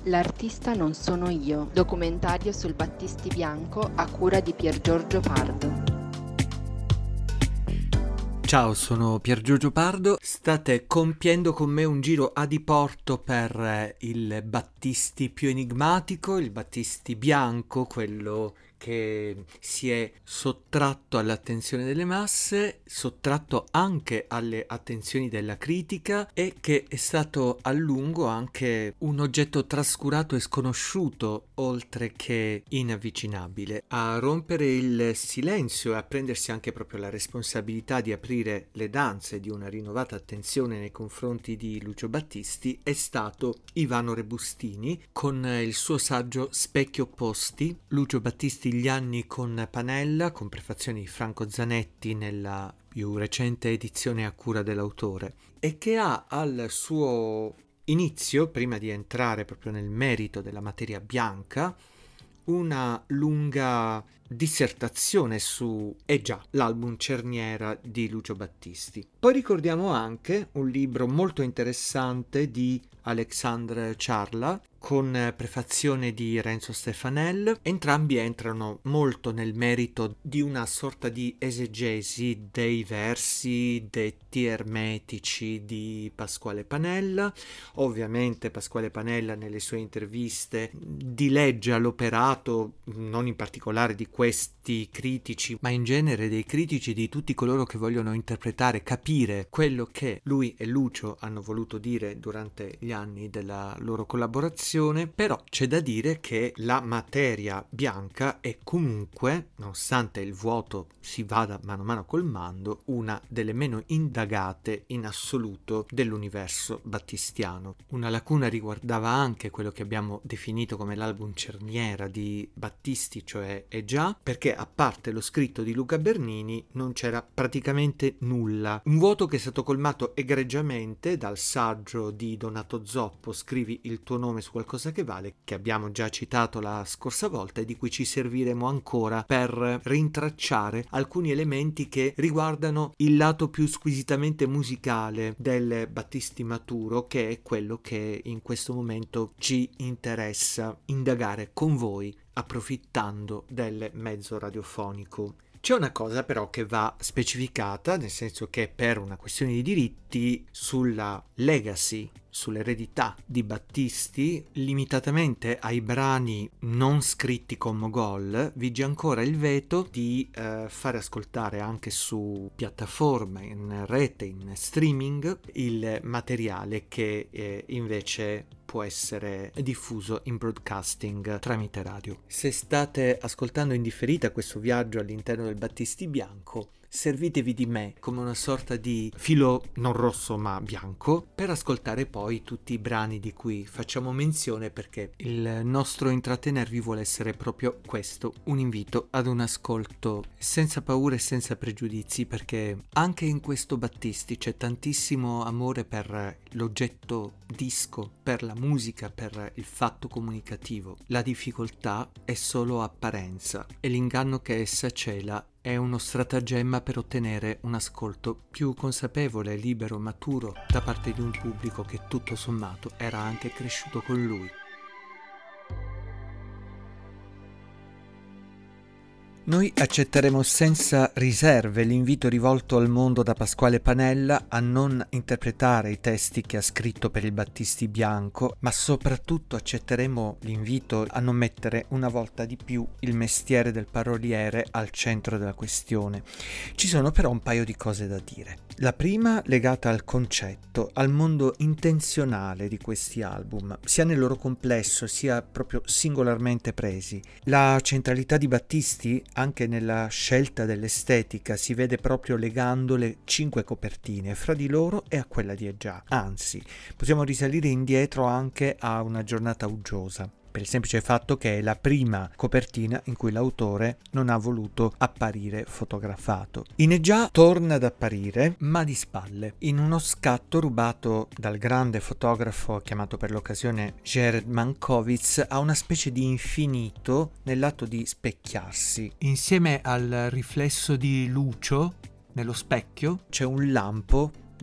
L'artista non sono io, documentario sul Battisti Bianco a cura di Piergiorgio Pardo. Ciao, sono Piergiorgio Pardo, state compiendo con me un giro a diporto per il Battisti più enigmatico, il Battisti Bianco, quello che si è sottratto all'attenzione delle masse, sottratto anche alle attenzioni della critica e che è stato a lungo anche un oggetto trascurato e sconosciuto, oltre che inavvicinabile. A rompere il silenzio e a prendersi anche proprio la responsabilità di aprire le danze di una rinnovata attenzione nei confronti di Lucio Battisti è stato Ivano Rebustini con il suo saggio Specchi opposti, Lucio Battisti gli anni con Panella, con prefazione di Franco Zanetti nella più recente edizione a cura dell'autore, e che ha al suo inizio, prima di entrare proprio nel merito della materia bianca, una lunga dissertazione su l'album Cerniera di Lucio Battisti. Poi ricordiamo anche un libro molto interessante di Alexandre Ciarla con prefazione di Renzo Stefanel. Entrambi entrano molto nel merito di una sorta di esegesi dei versi detti ermetici di Pasquale Panella. Ovviamente Pasquale Panella nelle sue interviste dileggia l'operato non in particolare di questi critici, ma in genere dei critici, di tutti coloro che vogliono interpretare, capire quello che lui e Lucio hanno voluto dire durante gli anni della loro collaborazione. Però c'è da dire che la materia bianca è comunque, nonostante il vuoto si vada mano a mano colmando, una delle meno indagate in assoluto dell'universo battistiano. Una lacuna riguardava anche quello che abbiamo definito come l'album Cerniera di Battisti, cioè È già, perché a parte lo scritto di Luca Bernini non c'era praticamente nulla. Un vuoto che è stato colmato egregiamente dal saggio di Donato Zoppo, Scrivi il tuo nome su qualcosa che vale, che abbiamo già citato la scorsa volta e di cui ci serviremo ancora per rintracciare alcuni elementi che riguardano il lato più squisitamente musicale del Battisti maturo, che è quello che in questo momento ci interessa indagare con voi, approfittando del mezzo radiofonico. C'è una cosa però che va specificata, nel senso che per una questione di diritti sulla legacy, sull'eredità di Battisti, limitatamente ai brani non scritti con Mogol, vige ancora il veto di fare ascoltare anche su piattaforme, in rete, in streaming, il materiale che invece può essere diffuso in broadcasting tramite radio. Se state ascoltando in differita questo viaggio all'interno del Battisti Bianco, servitevi di me come una sorta di filo non rosso ma bianco per ascoltare poi tutti i brani di cui facciamo menzione, perché il nostro intrattenervi vuole essere proprio questo, un invito ad un ascolto senza paure e senza pregiudizi, perché anche in questo Battisti c'è tantissimo amore per l'oggetto disco, per la musica, per il fatto comunicativo. La difficoltà è solo apparenza e l'inganno che essa cela è uno stratagemma per ottenere un ascolto più consapevole, libero, maturo da parte di un pubblico che tutto sommato era anche cresciuto con lui. Noi accetteremo senza riserve l'invito rivolto al mondo da Pasquale Panella a non interpretare i testi che ha scritto per il Battisti Bianco, ma soprattutto accetteremo l'invito a non mettere una volta di più il mestiere del paroliere al centro della questione. Ci sono però un paio di cose da dire. La prima legata al concetto, al mondo intenzionale di questi album, sia nel loro complesso sia proprio singolarmente presi. La centralità di Battisti anche nella scelta dell'estetica si vede proprio legando le 5 copertine fra di loro e a quella di È già. Anzi, possiamo risalire indietro anche a Una giornata uggiosa, per il semplice fatto che è la prima copertina in cui l'autore non ha voluto apparire fotografato. In È già torna ad apparire, ma di spalle, in uno scatto rubato dal grande fotografo chiamato per l'occasione Jared Mankiewicz a una specie di infinito nell'atto di specchiarsi. Insieme al riflesso di Lucio nello specchio c'è un lampo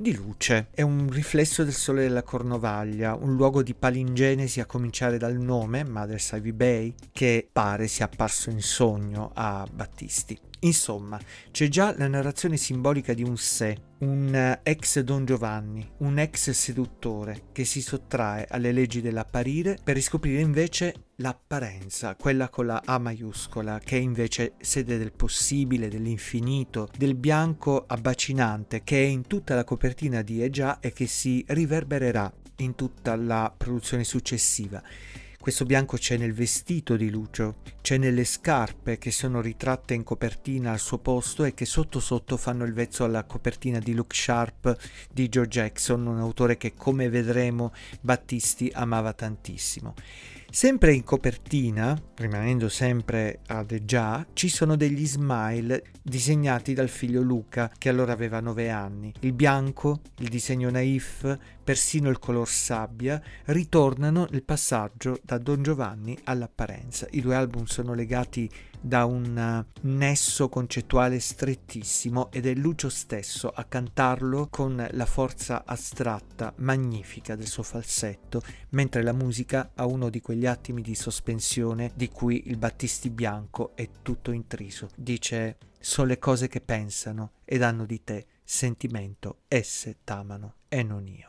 di luce, è un riflesso del sole della Cornovaglia, un luogo di palingenesi a cominciare dal nome, Mother's Ivy Bay, che pare sia apparso in sogno a Battisti. Insomma, c'è già la narrazione simbolica di un sé, un ex Don Giovanni, un ex seduttore che si sottrae alle leggi dell'apparire per riscoprire invece l'apparenza, quella con la A maiuscola, che è invece sede del possibile, dell'infinito, del bianco abbacinante che è in tutta la copertina di E già e che si riverbererà in tutta la produzione successiva. Questo bianco c'è nel vestito di Lucio, c'è nelle scarpe che sono ritratte in copertina al suo posto e che sotto sotto fanno il vezzo alla copertina di Look Sharp di Joe Jackson, un autore che, come vedremo, Battisti amava tantissimo. Sempre in copertina, rimanendo sempre ad E già, ci sono degli smile disegnati dal figlio Luca, che allora aveva 9 anni. Il bianco, il disegno naif, persino il color sabbia ritornano nel passaggio da Don Giovanni all'apparenza. I due album sono legati da un nesso concettuale strettissimo ed è Lucio stesso a cantarlo con la forza astratta magnifica del suo falsetto, mentre la musica ha uno di quegli attimi di sospensione di cui il Battisti bianco è tutto intriso. Dice: sono le cose che pensano ed hanno di te sentimento, esse t'amano e non io.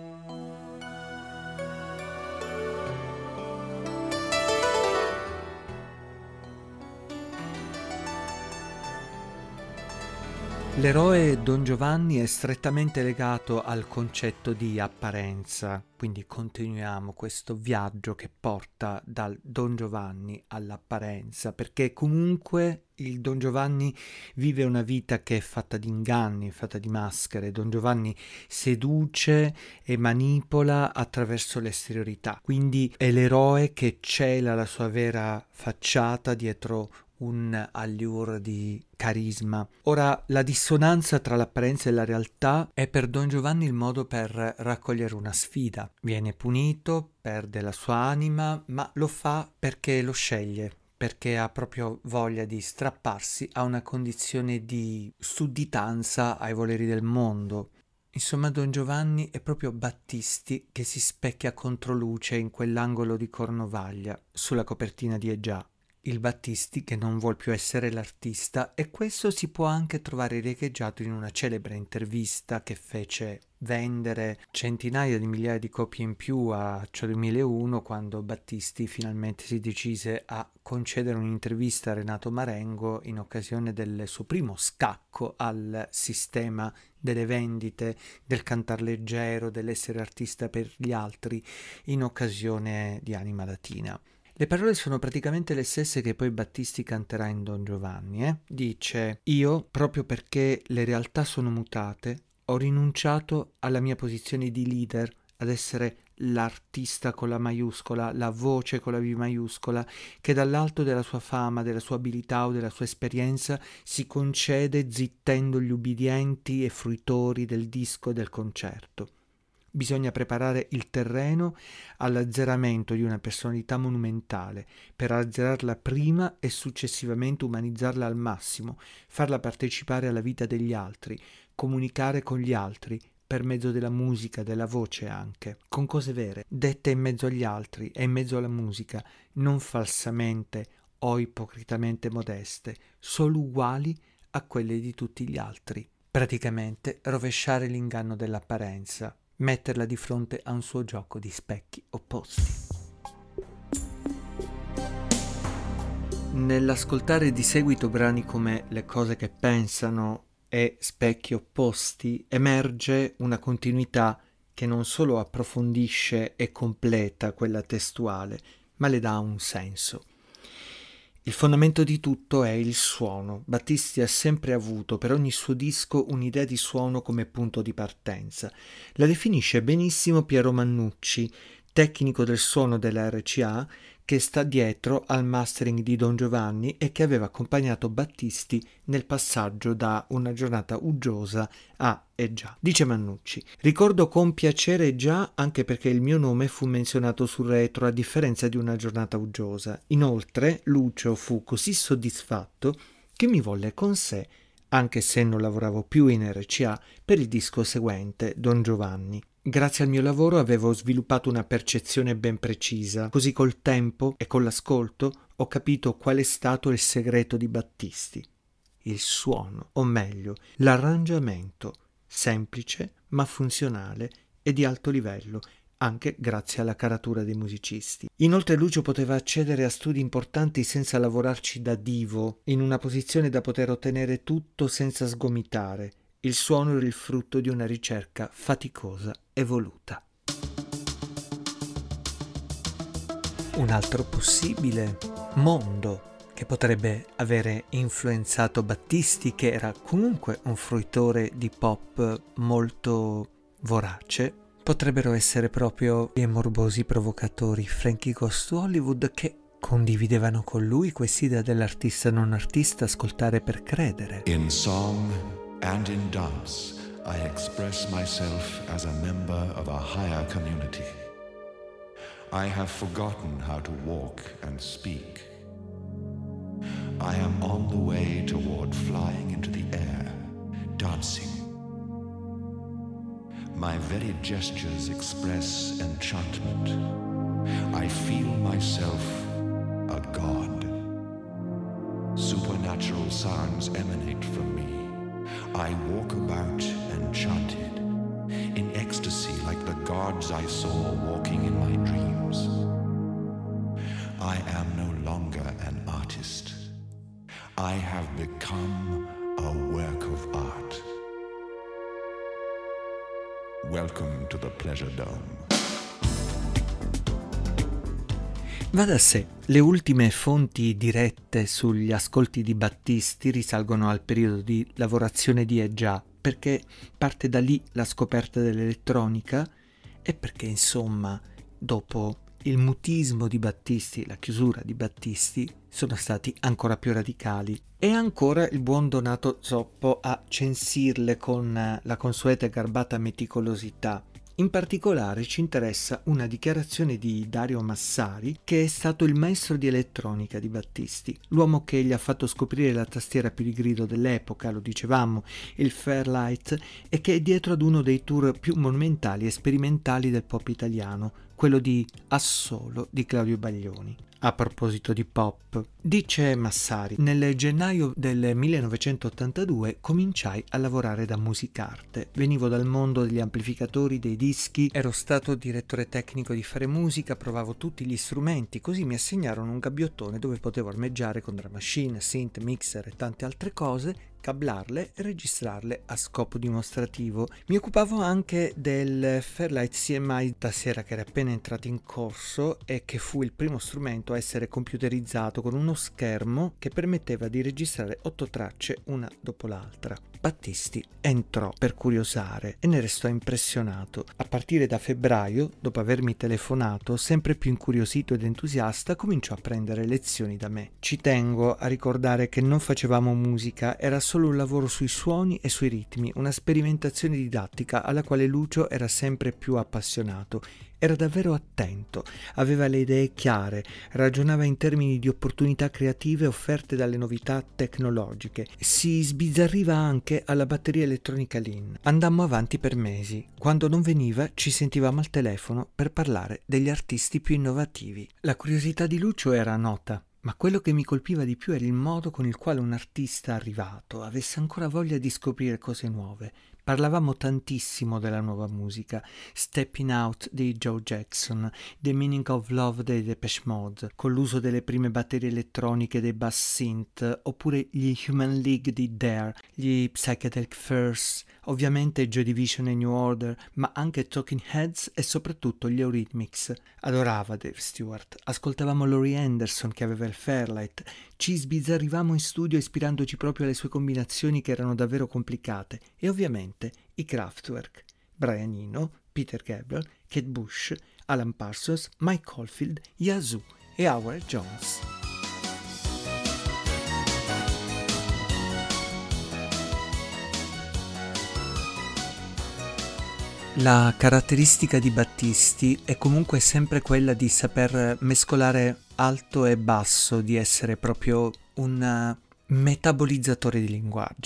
L'eroe Don Giovanni è strettamente legato al concetto di apparenza, quindi continuiamo questo viaggio che porta dal Don Giovanni all'apparenza, perché comunque il Don Giovanni vive una vita che è fatta di inganni, fatta di maschere. Don Giovanni seduce e manipola attraverso l'esteriorità, quindi è l'eroe che cela la sua vera facciata dietro un allure di carisma. Ora, la dissonanza tra l'apparenza e la realtà è per Don Giovanni il modo per raccogliere una sfida. Viene punito, perde la sua anima, ma lo fa perché lo sceglie, perché ha proprio voglia di strapparsi a una condizione di sudditanza ai voleri del mondo. Insomma, Don Giovanni è proprio Battisti che si specchia contro luce in quell'angolo di Cornovaglia, sulla copertina di E già. Il Battisti che non vuol più essere l'artista, e questo si può anche trovare riecheggiato in una celebre intervista che fece vendere centinaia di migliaia di copie in più a Ciò 2001, quando Battisti finalmente si decise a concedere un'intervista a Renato Marengo in occasione del suo primo scacco al sistema delle vendite, del cantar leggero, dell'essere artista per gli altri, in occasione di Anima Latina. Le parole sono praticamente le stesse che poi Battisti canterà in Don Giovanni. Dice: io, proprio perché le realtà sono mutate, ho rinunciato alla mia posizione di leader, ad essere l'artista con la maiuscola, la voce con la V maiuscola, che dall'alto della sua fama, della sua abilità o della sua esperienza si concede zittendo gli ubbidienti e fruitori del disco e del concerto. Bisogna preparare il terreno all'azzeramento di una personalità monumentale, per azzerarla prima e successivamente umanizzarla al massimo, farla partecipare alla vita degli altri, comunicare con gli altri, per mezzo della musica, della voce anche, con cose vere, dette in mezzo agli altri e in mezzo alla musica, non falsamente o ipocritamente modeste, solo uguali a quelle di tutti gli altri. Praticamente rovesciare l'inganno dell'apparenza, metterla di fronte a un suo gioco di specchi opposti. Nell'ascoltare di seguito brani come Le cose che pensano e Specchi opposti emerge una continuità che non solo approfondisce e completa quella testuale, ma le dà un senso. Il fondamento di tutto è il suono. Battisti ha sempre avuto per ogni suo disco un'idea di suono come punto di partenza. La definisce benissimo Piero Mannucci, tecnico del suono della RCA, che sta dietro al mastering di Don Giovanni e che aveva accompagnato Battisti nel passaggio da Una giornata uggiosa a E già. Dice Mannucci: ricordo con piacere E già anche perché il mio nome fu menzionato sul retro a differenza di Una giornata uggiosa. Inoltre Lucio fu così soddisfatto che mi volle con sé anche se non lavoravo più in RCA per il disco seguente, Don Giovanni. Grazie al mio lavoro avevo sviluppato una percezione ben precisa, così col tempo e con l'ascolto ho capito qual è stato il segreto di Battisti. Il suono, o meglio, l'arrangiamento, semplice ma funzionale e di alto livello, anche grazie alla caratura dei musicisti. Inoltre Lucio poteva accedere a studi importanti senza lavorarci da divo, in una posizione da poter ottenere tutto senza sgomitare. Il suono era il frutto di una ricerca faticosa e voluta. Un altro possibile mondo che potrebbe avere influenzato Battisti, che era comunque un fruitore di pop molto vorace, potrebbero essere proprio i morbosi provocatori Frankie Goes to Hollywood, che condividevano con lui quest'idea dell'artista non artista, ascoltare per credere. In song and in dance, I express myself as a member of a higher community. I have forgotten how to walk and speak. I am on the way toward flying into the air, dancing. My very gestures express enchantment. I feel myself a god. Supernatural sounds emanate from me. I walk about enchanted, in ecstasy like the gods I saw walking in my dreams. I am no longer an artist. I have become a work of art. Welcome to the Pleasure Dome. Va da sé, le ultime fonti dirette sugli ascolti di Battisti risalgono al periodo di lavorazione di E già, perché parte da lì la scoperta dell'elettronica e perché insomma dopo il mutismo di Battisti, la chiusura di Battisti, sono stati ancora più radicali. E ancora il buon Donato Zoppo a censirle con la consueta e garbata meticolosità. In particolare ci interessa una dichiarazione di Dario Massari, che è stato il maestro di elettronica di Battisti, l'uomo che gli ha fatto scoprire la tastiera più di grido dell'epoca, lo dicevamo, il Fairlight, e che è dietro ad uno dei tour più monumentali e sperimentali del pop italiano, quello di Assolo di Claudio Baglioni. A proposito di pop, dice Massari, nel gennaio del 1982 cominciai a lavorare da musicarte. Venivo dal mondo degli amplificatori, dei dischi, ero stato direttore tecnico di Fare Musica, provavo tutti gli strumenti, così mi assegnarono un gabbiottone dove potevo armeggiare con drum machine, synth, mixer e tante altre cose, cablarle e registrarle a scopo dimostrativo. Mi occupavo anche del Fairlight CMI tastiera che era appena entrato in corso e che fu il primo strumento a essere computerizzato con uno schermo che permetteva di registrare 8 tracce una dopo l'altra. Battisti entrò per curiosare e ne restò impressionato. A partire da febbraio, dopo avermi telefonato, sempre più incuriosito ed entusiasta, cominciò a prendere lezioni da me. Ci tengo a ricordare che non facevamo musica, era solo un lavoro sui suoni e sui ritmi, una sperimentazione didattica alla quale Lucio era sempre più appassionato. Era davvero attento, aveva le idee chiare, ragionava in termini di opportunità creative offerte dalle novità tecnologiche. Si sbizzarriva anche alla batteria elettronica Lean. Andammo avanti per mesi. Quando non veniva ci sentivamo al telefono per parlare degli artisti più innovativi. La curiosità di Lucio era nota, ma quello che mi colpiva di più era il modo con il quale un artista arrivato avesse ancora voglia di scoprire cose nuove. Parlavamo tantissimo della nuova musica, Stepping Out di Joe Jackson, The Meaning of Love dei Depeche Mode, con l'uso delle prime batterie elettroniche dei bass synth, oppure gli Human League di Dare, gli Psychedelic Furs, ovviamente Joy Division e New Order, ma anche Talking Heads e soprattutto gli Eurythmics. Adorava Dave Stewart, ascoltavamo Laurie Anderson che aveva il Fairlight, ci sbizzarrivamo in studio ispirandoci proprio alle sue combinazioni che erano davvero complicate e ovviamente i Kraftwerk, Brian Eno, Peter Gabriel, Kate Bush, Alan Parsons, Mike Oldfield, Yazoo e Howard Jones. La caratteristica di Battisti è comunque sempre quella di saper mescolare alto e basso, di essere proprio un metabolizzatore di linguaggi.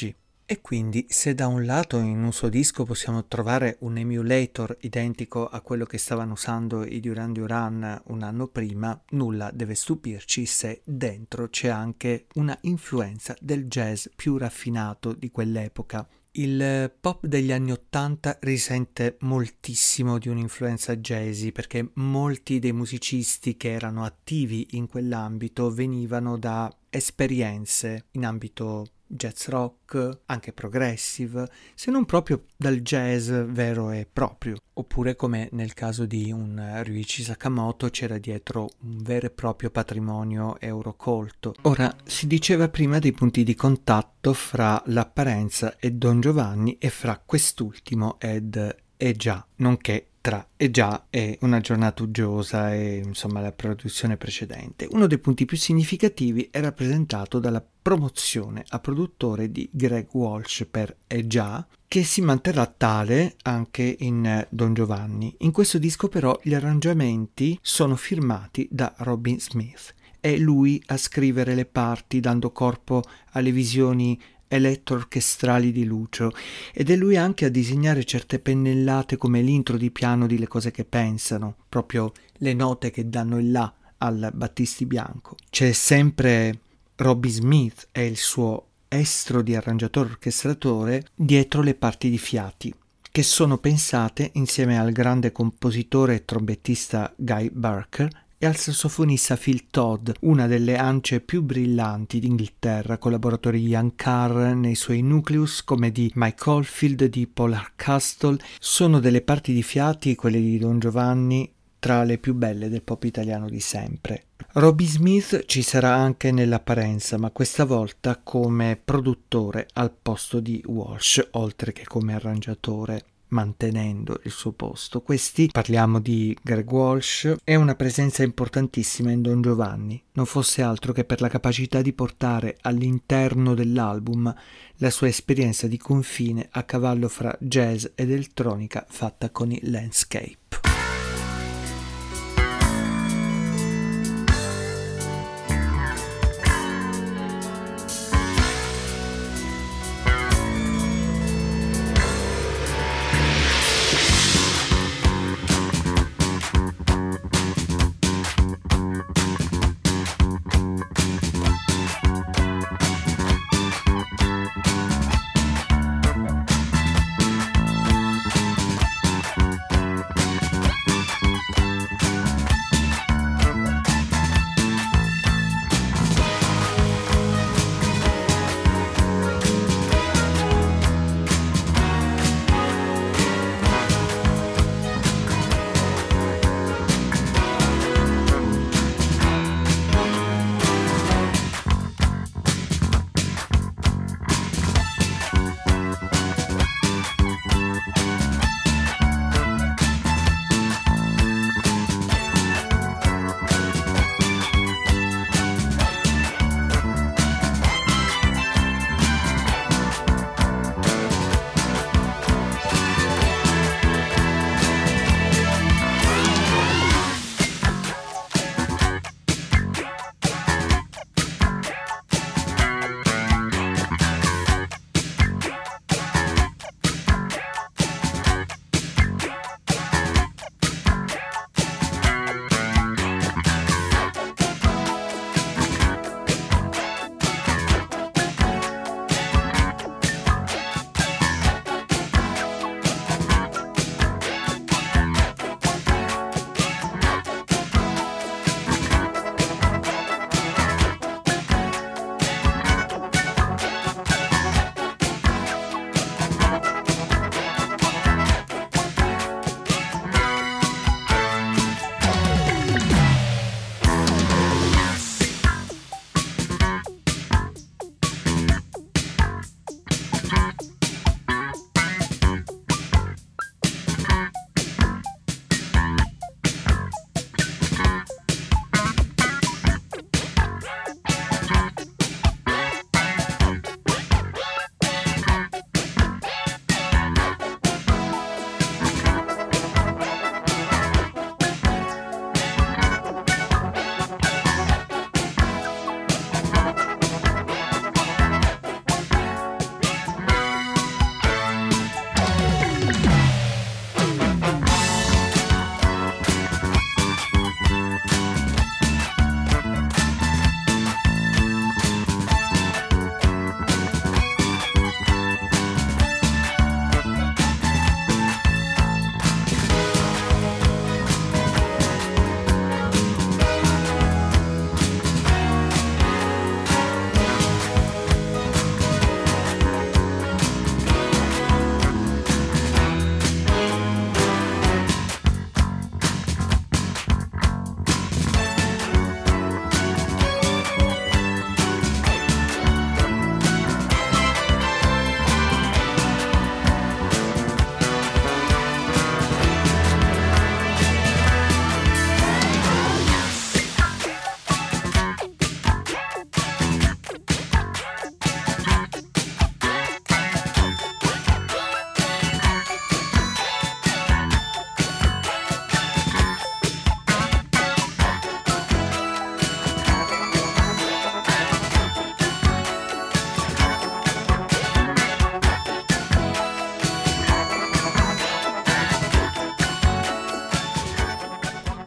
E quindi se da un lato in un suo disco possiamo trovare un emulator identico a quello che stavano usando i Duran Duran un anno prima, nulla deve stupirci se dentro c'è anche una influenza del jazz più raffinato di quell'epoca. Il pop degli anni '80 risente moltissimo di un'influenza jazzy perché molti dei musicisti che erano attivi in quell'ambito venivano da esperienze in ambito jazz rock, anche progressive, se non proprio dal jazz vero e proprio. Oppure come nel caso di un Ryuichi Sakamoto c'era dietro un vero e proprio patrimonio eurocolto. Ora, si diceva prima dei punti di contatto fra l'apparenza e Don Giovanni e fra quest'ultimo ed E già, nonché tra E già e Una giornata uggiosa e insomma la produzione precedente. Uno dei punti più significativi è rappresentato dalla promozione a produttore di Greg Walsh per E già, che si manterrà tale anche in Don Giovanni. In questo disco però gli arrangiamenti sono firmati da Robin Smith. È lui a scrivere le parti dando corpo alle visioni elettroorchestrali di Lucio ed è lui anche a disegnare certe pennellate come l'intro di piano di Le cose che pensano, proprio le note che danno il là al Battisti Bianco. C'è sempre Robbie Smith e il suo estro di arrangiatore orchestratore dietro le parti di fiati, che sono pensate insieme al grande compositore e trombettista Guy Barker e al sassofonista Phil Todd, una delle ance più brillanti d'Inghilterra, collaboratori di Ian Carr nei suoi Nucleus, come di Mike Oldfield, di Paul Hardcastle. Sono delle parti di fiati, quelle di Don Giovanni, tra le più belle del pop italiano di sempre. Robbie Smith ci sarà anche nell'apparenza, ma questa volta come produttore al posto di Walsh, oltre che come arrangiatore, mantenendo il suo posto. Questi, parliamo di Greg Walsh, è una presenza importantissima in Don Giovanni, non fosse altro che per la capacità di portare all'interno dell'album la sua esperienza di confine a cavallo fra jazz ed elettronica fatta con i Landscape.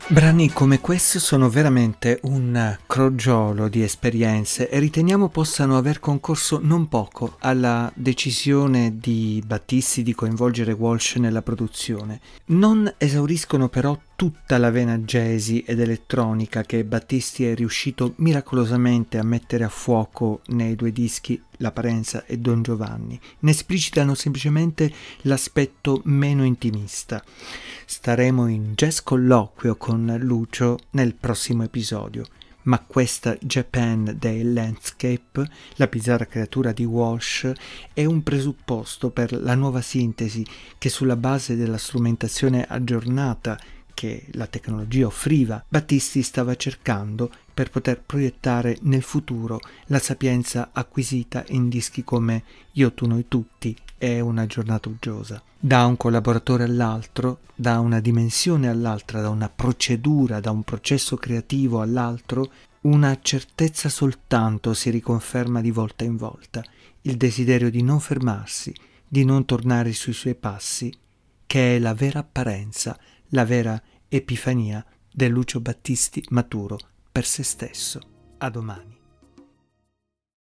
Brani come questo sono veramente un crogiolo di esperienze e riteniamo possano aver concorso non poco alla decisione di Battisti di coinvolgere Walsh nella produzione. Non esauriscono però tutta la vena jazzy ed elettronica che Battisti è riuscito miracolosamente a mettere a fuoco nei due dischi La Parenza e Don Giovanni, ne esplicitano semplicemente l'aspetto meno intimista. Staremo in jazz colloquio con Lucio nel prossimo episodio, ma questa Japan dei Landscape, la bizzarra creatura di Walsh, è un presupposto per la nuova sintesi che sulla base della strumentazione aggiornata che la tecnologia offriva, Battisti stava cercando per poter proiettare nel futuro la sapienza acquisita in dischi come Io, tu, noi tutti e Una giornata uggiosa. Da un collaboratore all'altro, da una dimensione all'altra, da una procedura, da un processo creativo all'altro, una certezza soltanto si riconferma di volta in volta, il desiderio di non fermarsi, di non tornare sui suoi passi, che è la vera apparenza, la vera epifania del Lucio Battisti maturo per se stesso. A domani.